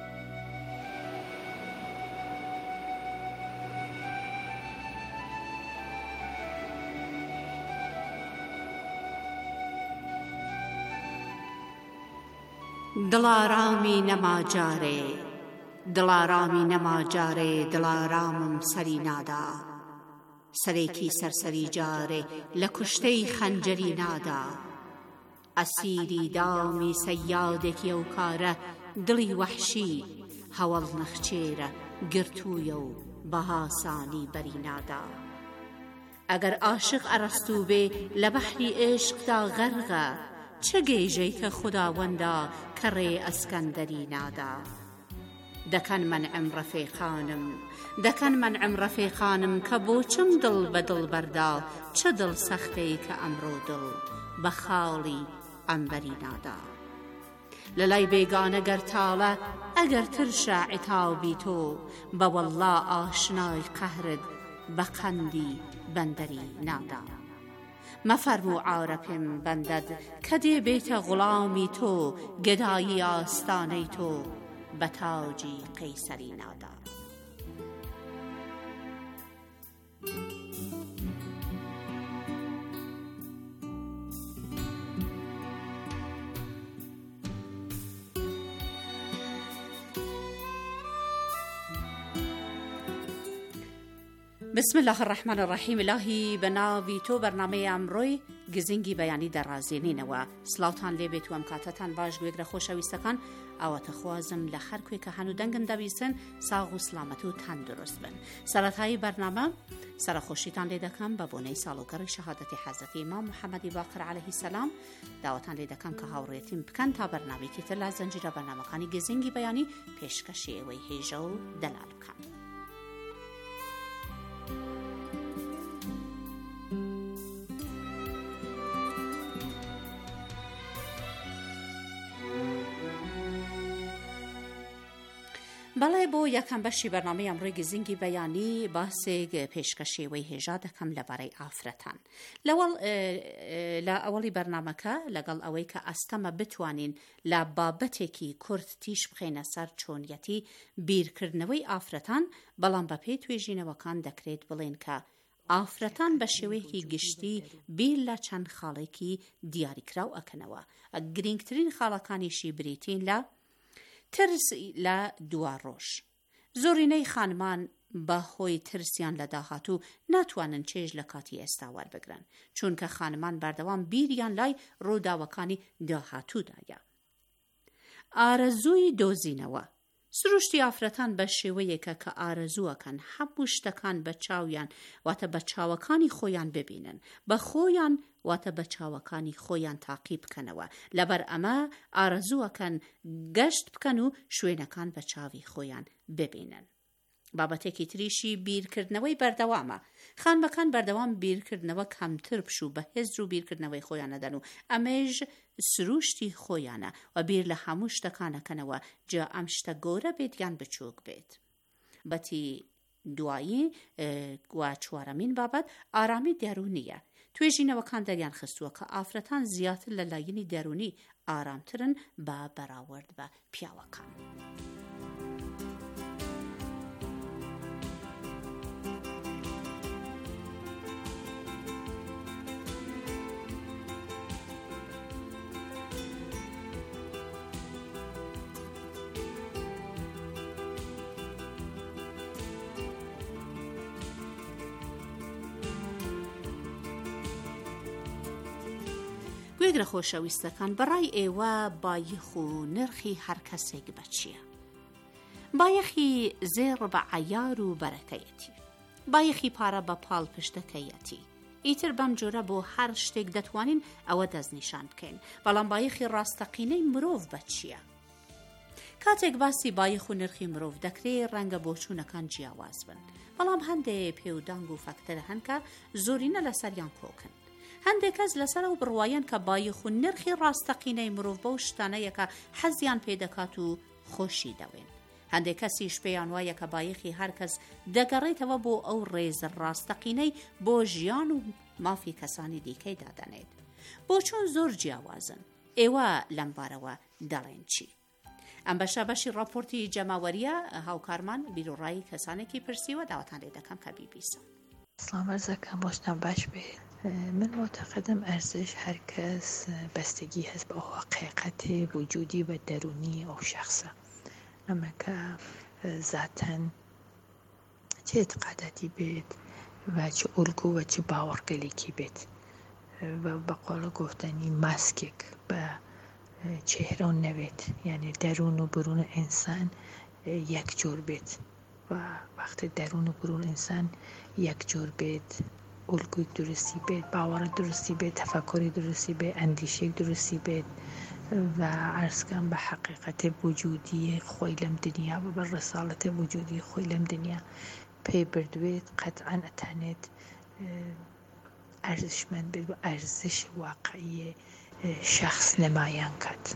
دڵارامی نەماجارێ، دڵارامی نەماجارێ، دڵارامم سەری نادا، سەرێکی سەرسەری جارێ لە کوشتەی خەنجەری نادا، ئەسیری دامی سەیادێکی ئەو کارە، دڵی وەحشی هەوڵ نەخچێرە گرتوویە و بەهاسانی بەری نادا. ئەگەر عاشق ئەرەستوو بێ لە بەحری عێشقدا غەرقە، چه گێژەی کە خوداوەندا کە ڕێ ئەسکەندەری نادا. دەکەن منعم ڕەفیقانم، دەکەن منعم ڕەفیقانم کە بۆچم دڵ بە دڵ بەردا، چه دڵ سەختەی کە ئەمڕۆ دڵ بە خاڵی ئەمبەری نادا. لە لای بێگانە گەرتاڵە ئەگەر ترشە عتابی تۆ، بە وەڵڵا ئاشنای قەهرت بە قەندی بەندەری نادا. مەفەرموو عارە پێم بەندەد کە دێ بێتە غوڵامی تۆ، گەدایی ئاستانەی تۆ بە تاجی قەیسەری نادا. بسم الله الرحمن الرحیم. الهی بناوی تو برنامه امروی گزینگی بیانی در رازینینەوە. سلااوتان لێبێت و ئەم کاتەتان باش گوێگرە خۆشەویستەکان. ئەوەتە خوازم لە هەر کوێ کە هەنوو دەنگن دەبیستن ساغ و سلامەت و تەندروست بن. سەرەتایی بەرنامە سەرخۆشیتان لێ دەکەم بە بۆنەی ساڵوگەڕی شەهادەتی حەزرەتی ئیمام محەممەدی باقر عەلەیهی سەلام. داوەتان لێ دەکەم کە هاوڕێتیم بکەن تا بەرنامێکی تر لە زەنجیرە بەرنامەکانی گزینگی بەیانی پێشکەشی ئێوەی هێژە و دەلال بکەن. بەڵێ بۆ یەکەم بەشی بەرنامەی ئەمڕۆی گزینگی بەیانی باسێک پێشکەشێوەی هێژا دەکەم لەبارەی ئافرەتان. لە ئەوەڵی بەرنامەکە لەگەڵ ئەوەی کە ئەستەمە بتوانین لە بابەتێکی کورت تیش بخێنە سەر چۆنیەتی بیرکردنەوەی ئافرەتان، بەڵام بە پێی توێژینەوەکان دەکرێت بڵێن کە ئافرەتان بە شێوەیەکی گشتی بیر لە چەند خاڵێکی دیاریکراو ئەکەنەوە. گرنگترین خاڵەکانیشی بریتین لە ترس لە دوا ڕۆژ. زۆرینەی خانمان بە هۆی ترسیان لە داهاتوو ناتوانن چێژ لە کاتی ئێستا وەربگرن، چونکە خانمان بەردەوام بیریان لای ڕووداوەکانی داهاتوودایە. ئارەزووی دۆزینەوە. سروشتی ئافرەتان بە شێوەیەکە کە ئارەزووەکەن هەموو شتەکان بە چاویان واتە بە چاوەکانی خۆیان ببینن، بە خۆیان واتە بە چاوەکانی خۆیان تاقی بکەنەوە. لەبەر ئەمە ئارەزووەکەن گەشت بکەن و شوێنەکان بە چاوی خۆیان ببینن. بابەتێکی تریشی بیرکردنەوەی بەردەوامە. خانمەکان بەردەوام بیرکردنەوە کەمتر پشوو بە هێزر و بیرکردنەوەی خۆیان نەدەن و ئەمەش سروشتی خۆیانە و بیر لە هەموو شتەکانەکەنەوە، جا ئەم شتە گەورە بێت یان بچووک بێت. بەتی دوایی و چوارەمین بابەت ئارامی دەرونیە. توێژینەوەکان دەریان خستووە کە ئافرەتان زیاتر لە لایەنی دەرونی ئارامترن بە بەراورد بە پیاوەکان. گوێگرە خۆشەویستەکان، بەڕای ئێوە بایەخ و نرخی هەر کەسێک بە چییە؟ بایەخی زێڕ بە عەیار و بەرەکەیەتی، بایەخی پارە بە پاڵ پشتەکەیەتی. ئیتر بەم جۆرە بۆ هەر شتێک دەتوانین ئەوە دەستنیشان بکەین. بەڵام بایەخی ڕاستەقینەی مرۆڤ بە چییە؟ کاتێک باسی بایەخ و نرخی مرۆڤ دەکرێت ڕەنگە بۆچوونەکان جیاواز بن، بەڵام هەندێک پێودانگ و فەکتەر هەن کە زۆرینە لەسەریان کۆکن. هەندێک کەس لەسەر ئەو بڕوایان کە بایەخ و نرخی ڕاستەقینەی مرۆڤ بەو شتانەیە کە حەزیان پێدەکات و خۆشی دەوێن. هەندێک کەسیش پێیان وایە کە بایەخی هەر کەس دەگەڕێتەوە بۆ ئەو ڕێز ڕاستەقینەی بۆ ژیان و مافی کەسانی دیکەی دادەنێت. بۆ چۆن زۆر جیاوازن. ئێوە لەم بارەوە دەڵێن چی؟ ئەم بەشی ڕاپۆرتی جەماوەریە هاوکارمان بیرۆڕایی کەسانێکی پرسیوە، داوەتان لێ دەکەم کە بیبیسن. سلام عرضەکەم، بۆشتان باش بێت. من معتقدم ارزش هر کس بستگی هست به حقیقت وجودی و درونی او شخصه، اما که ذاتاً چه اعتقاداتی بید و چه الگو و چه باورگلیکی بید و به قول گفتنی ماسکیک به چهره نوید، یعنی درون و برون انسان یک جور بید و وقتی درون و برون انسان یک جور بید، الگوی درستی بید، باور درستی بید، تفکری درستی بید، اندیشه درستی بید و عرض کنم به حقیقت وجودی خویلم دنیا و به رسالت وجودی خویلم دنیا پی بردوید، قطعا اتانید ارزشمند بید و ارزش واقعی شخص نمایان کد.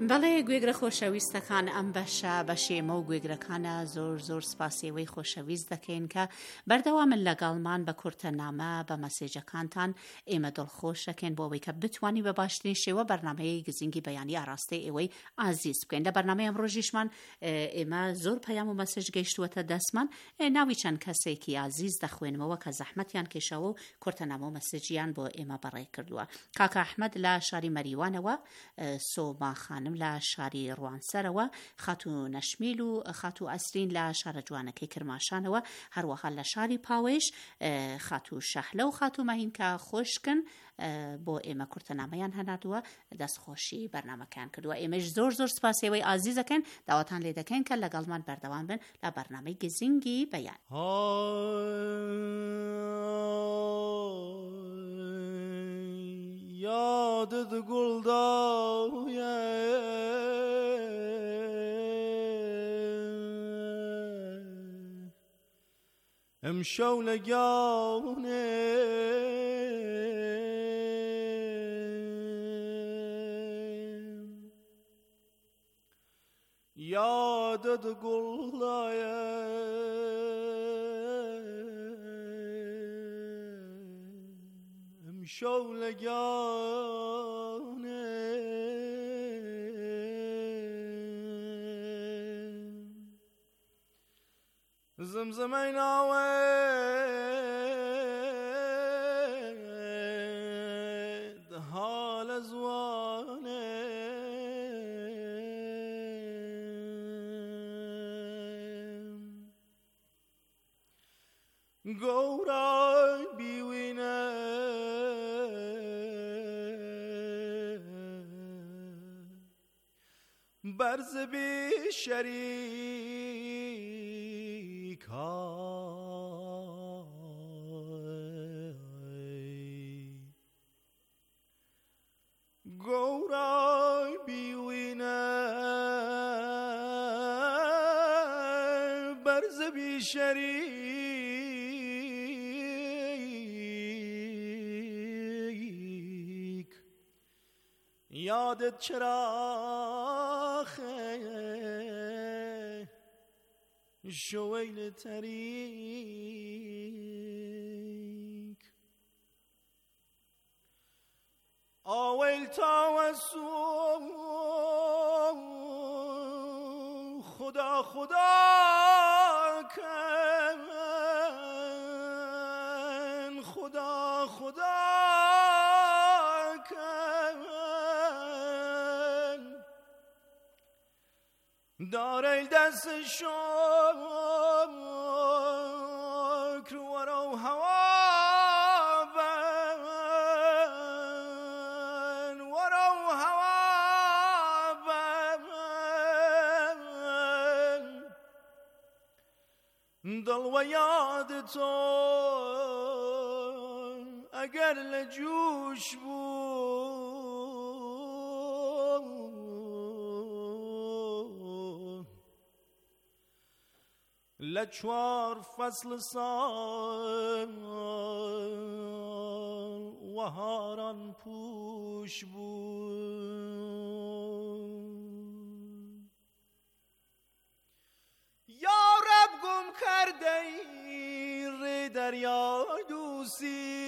بەڵێ گوێگرە خۆشەویستەکان ئەم بەشێمە و گوێگرەکانە زۆر سپاسیەوەی خۆشەویست دەکەین کە بەردەوامن لەگەڵمان بە کورتەنامە بە مەسێجەکانتان ئێمە دڵخۆشەکەین بۆ ئەوەی کە بتوانی بە باشترین شێوە بەرنامەیە گزینگی بەیانی ئاراستەی ئێوەی ئازیز بکەین. لە بەرنامەی ئەمڕۆژیشمان ئێمە زۆر پەیام و مەسێج گەیشتووەتە دەستمان، ناوی چەند کەسێکی ئازیز دەخوێنمەوە کە زەحمەتیان کێشەوە و کورتەنامە و مەسێجیان بۆ ئێمە بەڕێ کردووە. کاکە ئەحمەد لە شاری مەریوانەوە، سۆما خانم لە شاری ڕوانسەرەوە، خاتو نەشمیل و خاتو ئەسرین لە شارە جوانەکەی کرماشانەوە، هەروەها لە شاری پاوێش خاتو شەحلە و خاتو مەهین کە خۆشکن بۆ ئێمە کورتەنامەیان هەناردووە، دەستخۆشی بەرنامەکان کردووە. ئێمەش زۆر سپاسیەوەی ئازیزەکەن، داواتان لێ دەکەین کە لەگەڵمان بەردەوام بن لە بەرنامەی گزینگی بەیان. یادت گلداویه امشو لگاونه یادت گلداویه امشو لگاونه زمزمه ناوید حال زوانه گورای بیوینه برز بی شریک گورای بیوینه برز بی شریک یادت چراخه شویل تریک آویل تاوسو خدا کن خدا کن داره دست شکر ورو هوا بن ورو هوا بن دل و یاد تو اگر لجوش بود لچوار فصل سال و هاران پوش بود یا رب گم کرده ای دریای دوستی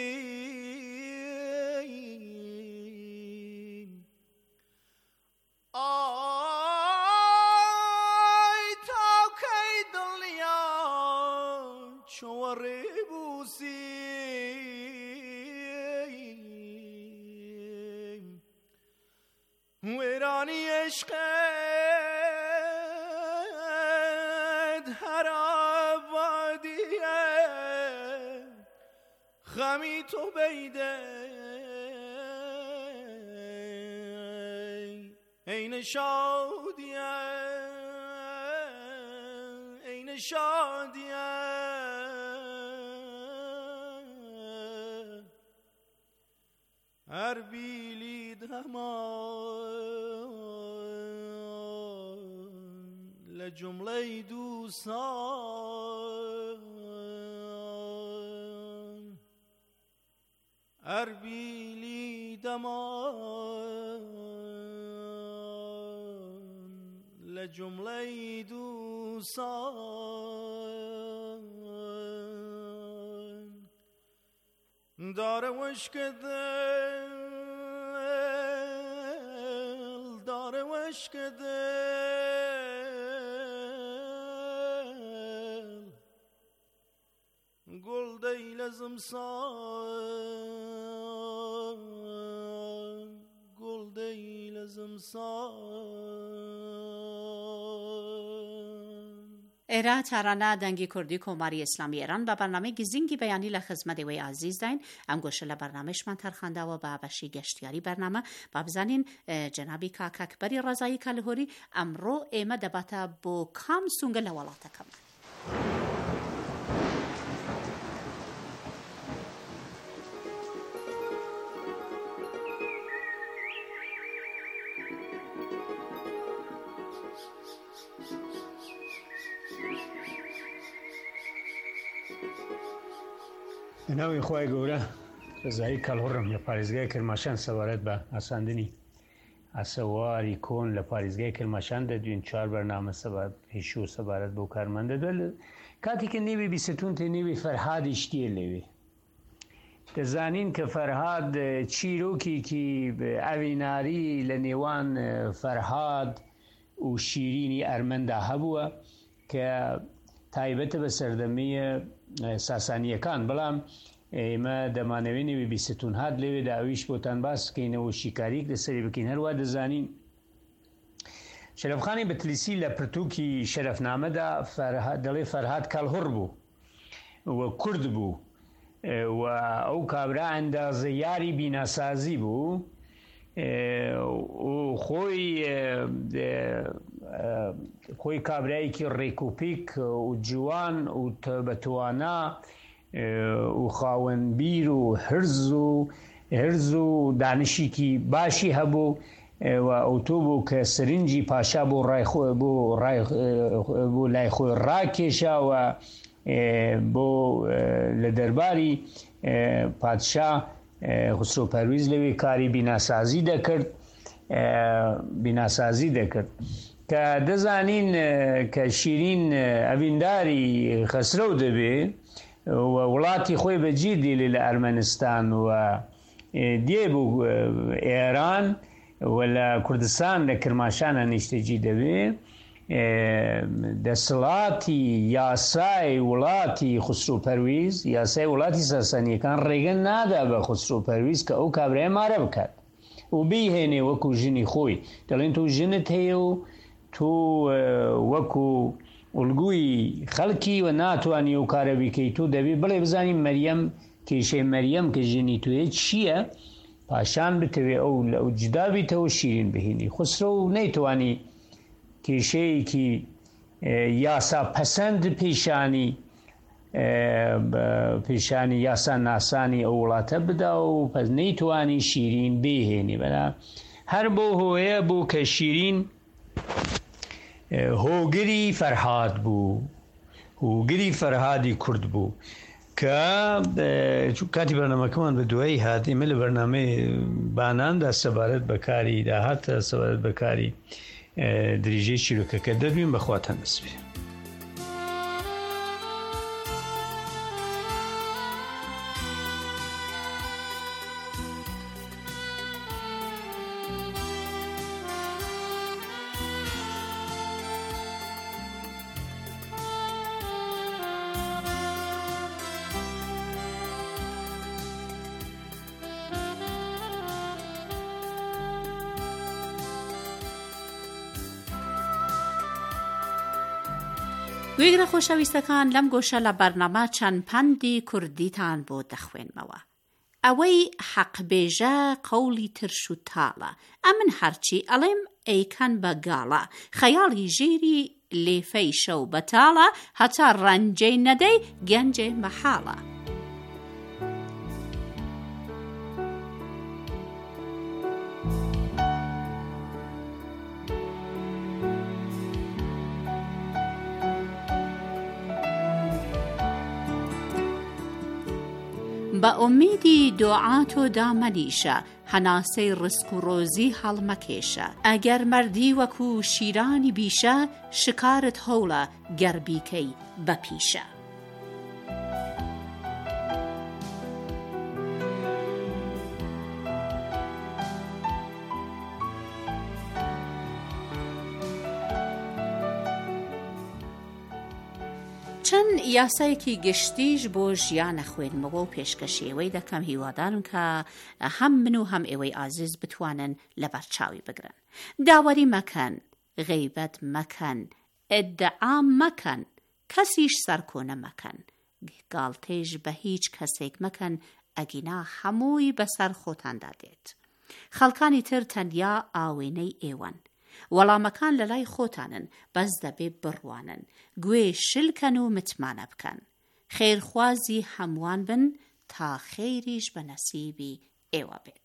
آی تا کی دنیا چوار بوسی ویرانی عشقت هر آبادیه غمی تو بیده این شادیه این شادیه هر بیلی دمان لجمله دوستان هر بیلی دمان لجمله دوستان داره وشک دل داره وشک دل گل دیل زمسان گل دیل زمسان ئێرە تارانە دەنگی کوردی کۆماری ئیسلامی ئێران بە بەرنامەی گزینگی بەیانی لە خزمەتەوەی عزیز داین. ئەم گۆشە لە بەرنامەیشمان تەرخانداوە بە بەشی گەشتیاری بەرنامە. با بزانین جەنابی کاکەکبەری ڕەزایی کالهۆری ئەمڕۆ ئێمە دەباتە بۆ کام سونگە لە وڵاتەکەم. ناوی خۆی گەورە ڕزایی کەڵهوڕم لە پارێزگای کرماشان سەبارەت بە ئاساندنی ئاسەواری کۆن لە پارێزگای کرماشان دەدوین 4 بەرنامە پێشوو سەبارەت بۆ کارمەندە دەدوێت کاتێککە نێوی بیستون تێ نێوی فەرهادی شتیە لەوێ دەزانین کە فەرهاد چیرۆکێکی ئەویناری لە نێوان فەرهاد و شیرینی ئەرمەندا هەبووە کە تایبەتە بە سەردەمیە ساسانیەکان بەڵام ئێمە دەمانەوێت نێوی بیستون هات لەوێدا ئەویش بۆتان باس بکەینەوە شیکاریک لەسەری بکەین هەروە دەزانین شەرەفخانی بەتلیسی لە پرتووکی شەرەفنامەدا دەڵێ فەرهاد کەڵهوڕ بوو وە کورد بوو و ئەو کابرا ئەندازە یاری بیناسازی بوو و خۆی کابرایەکی ڕێکوپیک و جوان و بەتوانە و خاوەنبیر و هرز و دانشێکی باشی هەبوو و ئەوتۆ بوو کە سرنجی پاشا بۆ لای خۆی ڕاکێشاوە بۆ لە دەرباری پادشا خسرۆ پەرویز لەوێ کاری بیناسازی دەکرد کە دەزانین کە شیرین ئەڤینداری خەسرە دەبێ وڵاتی خۆی بەجێ دێڵێ لە ئەرمەنستان و دێ بوو ئێران و لە کوردستان لە کرماشانە نیشتەجی دەبێ دەسەڵاتی یاسای وڵاتی خسرۆ پەرویز یاسای وڵاتی ساسانیەکان ڕێگە نادا بە خسرۆ پەرویز کە ئەو کابرای مارە بکات و بیهێنێ وەکو ژنی خۆی دەڵێن تۆ ژنت هەیە و تۆ وەکو ئولگوی خەڵکی و ناتوانانی ئەو کارە بیکەی تۆ دەبێت بڵێ بزانین مەریەم کێشەی مەریەم کە ژنی توێ چییە پاشان بتەوێ ئەو جدا بیتەوە شیرین بهێنی خسرۆ نەیتوانی کێشەیەکی یاسا پەسەند پیشانی یاسا ناسانی ئەو وڵاتە بدا و پس نەیتوانی شیرین بهێنی بەلا هەر بۆ هۆیە بوو کە شیرین هۆگری فەرهاد بوو هۆگری فەرهادی کورد بوو کە کاتی بەرنامەکەمان بە دوایی هات ئێمە لە بەرنامەی باناندا سەبارەت بەکاری داهاتە سەبارەت بەکاری دریژەی چیرۆکەکە دەبین بەخواتان دەسبێ. گوێگرە خۆشەویستەکان لەم گۆشە لە بەرنامە چەند پەندی کوردیتان بۆ دەخوێنمەوە. ئەوەی حەقبێژە قەولی ترش و تاڵە ئەمن هەرچی ئەڵێم ئەیکەن بە گاڵە خەیاڵی ژێری لێفەی شەو بەتاڵە هەتا ڕەنجەی نەدەی گەنجێ مەحاڵە. بە ئومیدی دوعات و دامەنیشە هەناسەی ڕزق و ڕۆزی هەڵمەکێشە ئەگەر مەردی وەکو شیرانی بیشە شکارت هەوڵە گەربیکەی بەپیشە. چەند یاسایەکی گشتیش بۆ ژیانە خوێنمەوە و پێشکەشیەوەی دەکەم هیوادارم کە هەم من و هەم ئێوەی ئازیز بتوانن لەبەرچاوی بگرن. داوەری مەکەن، غەیبەت مەکەن، ئەدعا مەکەن، کەسیش سەرکۆنە مەکەن، گاڵتەیش بە هیچ کەسێک مەکەن ئەگینا هەمووی بەسەر خۆتاندا دێت. خەڵکانی تر تەنیا ئاوێنەی ئێوەن. وەڵامەکان لە لای خۆتانن، بەس دەبێ بڕوانن، گوێ شلکەن و متمانە بکەن. خێرخوازی هەمووان بن تا خێریش بە نەسیبی ئێوە بێت.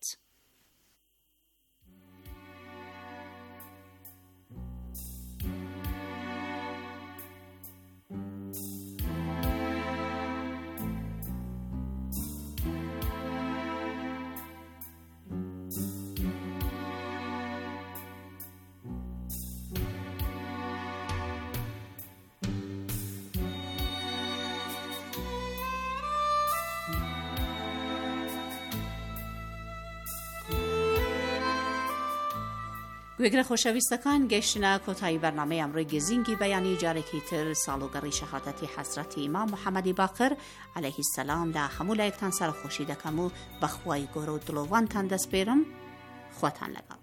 گوێگرە خۆشەویستەکان گەیشتنە کۆتایی بەرنامەی ئەمڕۆی گزینگی بەیانی جارێکی تر ساڵوگەڕی شەهادەتی حەزرەتی ئیمام محەممەدی باقر عەلەیهی السەلام لە هەموو لایەکتان سەرخۆشی دەکەم و بەخوای گەورە و دڵۆڤانتان دەسپێرم. خواتان لەگەڵ.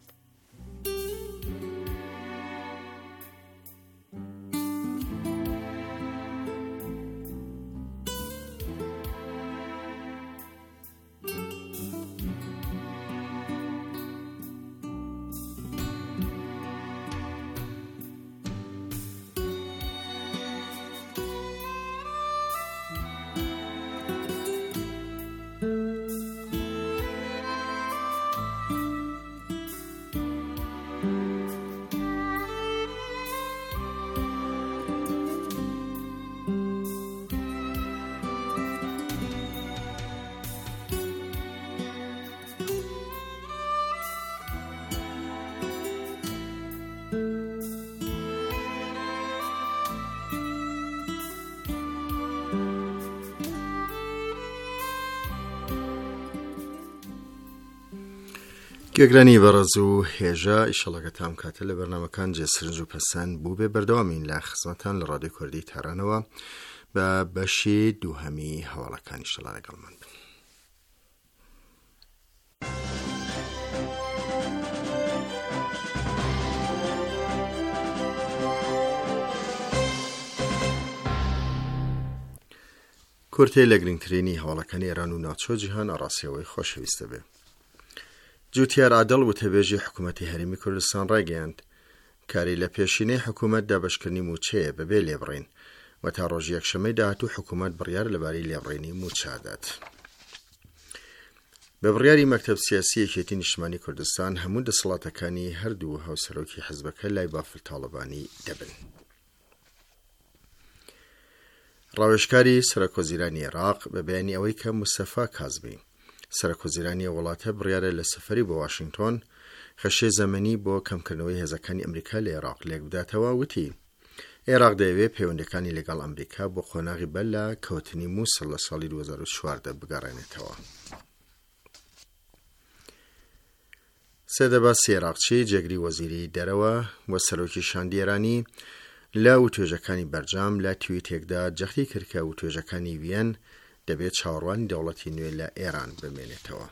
گوێگرانی بەڕێز و هێژە ئیشەڵەکە تام کاتە لە بەرنامەکان جێسرنج و پەسەند بوو بێ بەردەوامین لە خزمەتان لە ڕادیۆ کوردی تارانەوە بە بەشی دووهەمی هەواڵەکانی شەڵا لەگەڵمان بن. کورتێ لە گرنگترینی هەواڵەکانی ئێران و ناوچۆ جیهان ئاڕاستیەوەی خۆشەویستە بێ. جوتیار عادڵ وتەبێژی حکوومەتی هەرێمی کوردستان ڕاگەیاند کاری لە پێشینەی حکوومەت دابەشکردنی موچەیە بەبێ لێبڕین و تا ڕۆژی یەکشەمەی داهاتوو حکوومەت بڕیار لەبارەی لێبڕینی موچادات. بە بڕیاری مەکتەب سیاسی یەکێتی نیشتیمانی کوردستان هەموو دەسەڵاتەکانی هەردوو هاوسەرۆکی حیزبەکە لای بافل تاڵەبانی دەبن. ڕاوێژکاری سەرۆکوەزیرانی عێراق بە بەیانی ئەوەی کە موستەفا کازمی سەرۆکوەزیرانی وڵاتە بڕیارە لە سەفەری بۆ واشنگتۆن خەشەی زەمەنی بۆ کەمکردنەوەی هێزەکانی ئەمریکا لە عێراق لێک بداتەوە وتی عێراق دەیەوێت پەیوەندەکانی لەگەڵ ئەمریکا بۆ قۆناغی بەر لە کەوتنی مووسڵ لە ساڵی 2014 بگەڕێنێتەوە. سێدەباسی عێراقچی جێگری وەزیری دەرەوە وە سەرۆکی شاندی ئێرانی لە وتوێژەکانی بەرجام لە تویتێکدا جەختی کرد کە وتوێژەکانی ویەن دەبێت چاوەڕوانی دەوڵەتی نوێ لە ئێران بمێنێتەوە.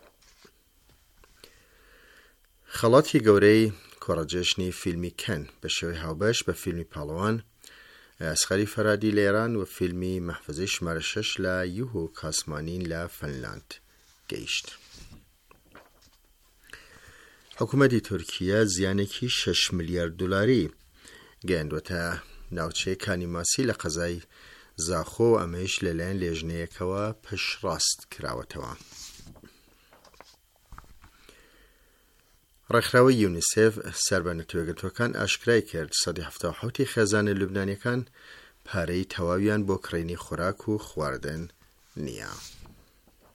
خەڵاتی گەورەی کۆڕەجێشنی فیلمی کەن بە شێوەی هاوبەش بە فیلمی پاڵەوان ئەسخەری فەرادی لە ئێران و فیلمی مەحفەزەی ژمارە 6 لە یوهو کاسمانین لە فەنلاند گەیشت. حکوومەتی تورکیا زیانێکی 6 ملیارد دلاری گەیاندوەتە ناوچەی کانیماسی لە قەزای زاخۆ و ئەمەش لەلایەن لێژنەیەکەوە پشتڕاست کراوەتەوە. ڕێکخراوەی یونیسێف سەر بە نەتەوەیەکگرتووەکان ئاشکرای کرد 177 خێزانە لوبنانیەکان پارەی تەواویان بۆ کڕینی خوراک و خواردن نییە.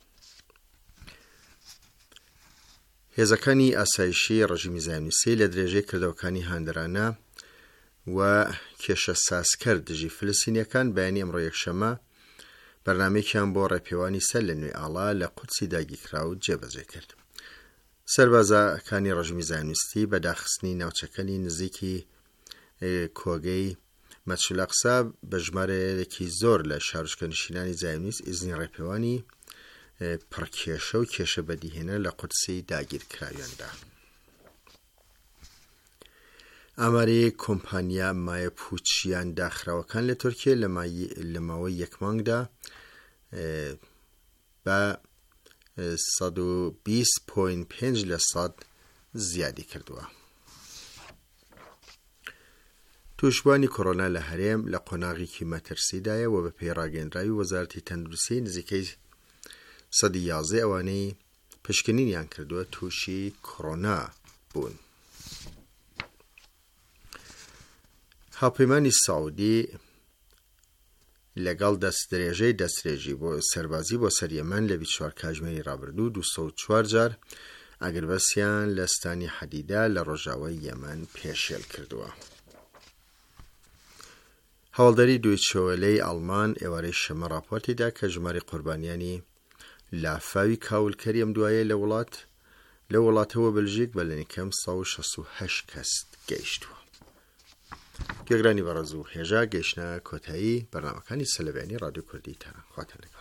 هێزەکانی ئاسایشی ڕژیمی زایۆنیستی لە درێژەی کردەوەکانی هاندرانە و کێشە سازکەر دژی فلستینیەکان بەیانی ئەمڕۆ یەکشەمە بەرنامەیەکیان بۆ ڕێپێوانی سەر لە نوێ ئاڵا لە قودسی داگیرکراو جێبەجێ کرد. سەربازەکانی ڕژیمی زایۆنیستی بە داخستنی ناوچەکانی نزیکی کۆگەی مەچولەقسا بە ژمارەیەکی زۆر لە شارۆچکەنشینانی زایۆنیست ئیزنی ڕێپێوانی پڕکێشە و کێشە بەدیهێنە لە قودسی داگیرکراویاندا. ئامارەی کۆمپانیا مایە پوچیان داخراوەکان لە تورکیا لە ماوەی یەک مانگدا بە 120.5% زیادی کردووە. توشبوانی کۆڕۆنا لە هەرێم لە قۆناغێکی مەترسیدایە و بە پێی ڕاگەیەنراوی وەزارەتی تەندروستی نزیکەی 111 ئەوانەی پشکنینیان کردووە تووشی کۆڕۆنا بوون. هاوپەیمانی ساودی لەگەڵ دەستدرێژەی دەسترێژی بۆ سەربازی بۆ سەر یەمەن لە 24 کاتژمێری ڕابردوو 204 جار ئەگربەسیان لە ستانی حەدیدا لە ڕۆژاوای یەمەن پێشێل کردووە. هەواڵدەری دویچۆلەی ئەڵمان ئێوارەی شەمە راپۆرتیدا کە ژماری قوربانیانی لافاوی کاولکەری ئەم دوایە لە وڵاتەوە بەلژیک بە لەنیکەم 168 کەس گەیشتووە. گوێگرانی بەڕێز و هێژا گەیشتە کۆتایی بەرنامەکانی سەلەڤیانی ڕادیۆ کوردی تاران خواتە لەگەڵ.